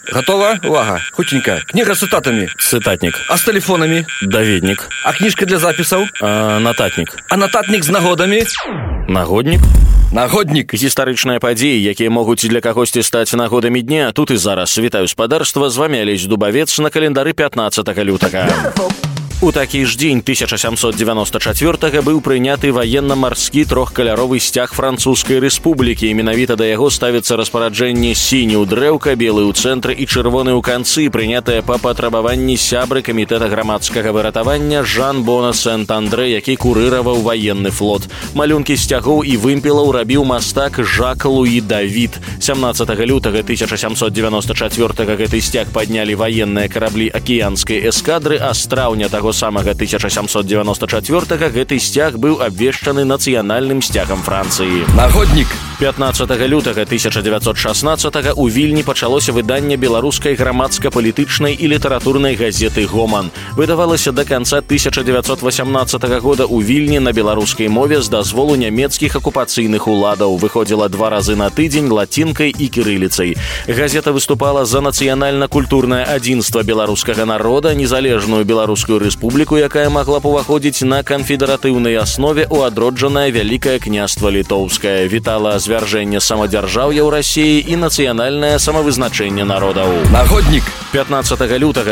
Готова? Увага. Хутенька. Книга с цитатами. Цытатнік. А с телефонами? Даведнік. А книжка для записаў? Нататнік. А нататнік з нагодамі? Нагоднік. Нагоднік. Гістарычныя падзеі, якія могуць для кагосьці стаць нагодамі дня, тут і зараз. Вітаю спадарства, з вамі Алесь Дубавец на календары 15 лютага. У такі ж дзень 1794 быў прыняты ваенна-марскі трохкаляровы сцяг Французскай рэспублікі. Менавіта да яго ставіцца распараджэнне сіні ў дрэўка, белы ў цэнтры і чырвоны ў канцы, прынятае па патрабаванні сябры камітэта грамадскага выратавання Жан-Бона Сент-Андрэ, які курыраваў ваенны флот. Малюнкі сцягоў і вымпелаў рабіў мастак Жак-Луі Давід. 17 лютага 1794 гэты сцяг паднялі ваенныя караблі акіянскай эскадры, а з траўня таго самага 1794 гэты сцяг быў абвешчаны нацыянальным сцягам Францыі. Нагоднік. 15 лютага 1916 у Вільні пачалося выданне беларускай грамадска-палітычнай і літаратурнай газеты «Гоман». Выдавалася да канца 1918 года у Вільні на беларускай мове з дазволу нямецкіх акупацыйных уладаў. Выходзіла 2 разы на тыдзень лацінкай і кірыліцай. Газета выступала за нацыянальна-культурнае адзінства беларускага народа, незалежную беларускую рэспубліку, якая магла б уваходзіць на канфедэратыўнай аснове ў адроджанае Вялікае княства Літоўскае. Вітала звяржэнне самадзяржаўя ў Расіі і нацыянальнае самавызначэнне народаў. Нагоднік. 15 лютага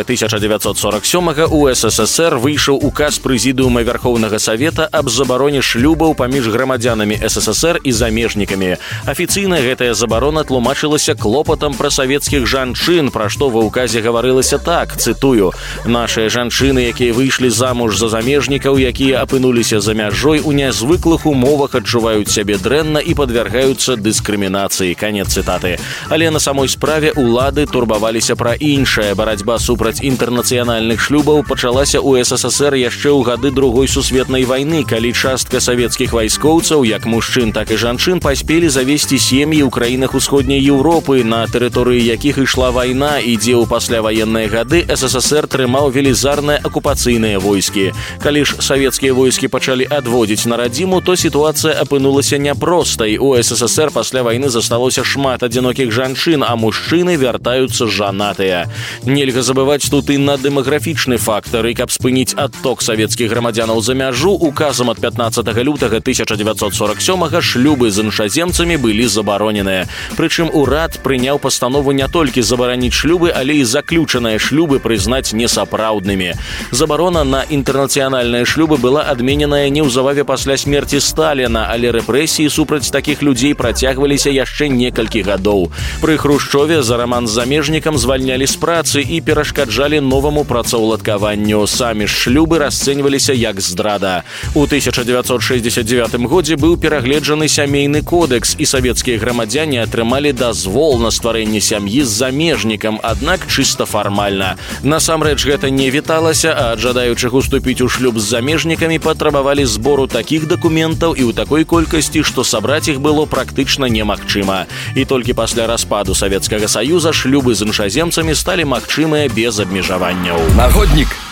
1947 у СССР выйшаў указ Прэзідыума Вярхоўнага Савета аб забароне шлюбаў паміж грамадзянамі СССР і замежнікамі. Афіцыйна гэтая забарона тлумачылася клопатам пра савецкіх жанчын, пра што ва ўказе гаварылася так, цытую: «Нашыя жанчыны, якія выйшлі замуж за замежнікаў, якія апынуліся за мяжой, у нязвыклых умовах адчуваюць сябе дрэнна і падвяргаюцца дыскрымінацыі». Канец цытаты. Але на самой справе улады турбаваліся пра іншае. Барацьба супраць інтэрнацыянальных шлюбаў пачалася ў СССР яшчэ ў гады Другой сусветнай вайны, калі частка савецкіх вайскоўцаў, як мужчын, так і жанчын, паспелі завесці сем'і ў краінах усходняй Еўропы, на тэрыторыі якіх ішла вайна, і дзе ў пасляваенныя гады СССР трымаў велізарныя акупацыйныя войскі. Калі ж савецкія войскі пачалі адводзіць на радзіму, то сітуацыя апынулася няпростай. У СССР пасля вайны засталося шмат адзінокіх жанчын, а мужчыны вяртаюцца жанатыя. Нельга забываць тут і на дэмаграфічны фактар, і каб спыніць адток савецкіх грамадзянаў за мяжу, указам ад 15 лютага 1947 шлюбы з іншаземцамі былі забароненыя. Прычым урад прыняў пастанову не толькі забараніць шлюбы, але і заключаныя шлюбы прызнаць несапраўднымі. Забарона на інтэрнацыянальныя шлюбы была адмененая неўзабаве пасля смерці Сталіна, але рэпрэсіі супраць такіх людзей працягваліся яшчэ некалькі гадоў. Пры Хрушчове за раман з замежнікам звальнялі з працы і перашкаджалі новаму працаўладкаванню. Самі ж шлюбы расцэньваліся як здрада. У 1969 годзе быў перагледжаны сямейны кодэкс, і савецкія грамадзяне атрымалі дазвол на стварэнне сям'і з замежнікам, аднак чыста фармальна. Насамрэч гэта не віталася, а ад жадаючых уступіць у шлюб з замежнікамі патрабавалі збору такіх дакументаў і ў такой колькасці, што сабраць іх было практычна немагчыма. І толькі пасля распаду Савецкага Саюза шлюбы з іншаземцамі сталі магчымыя без абмежаванняў. Нагоднік.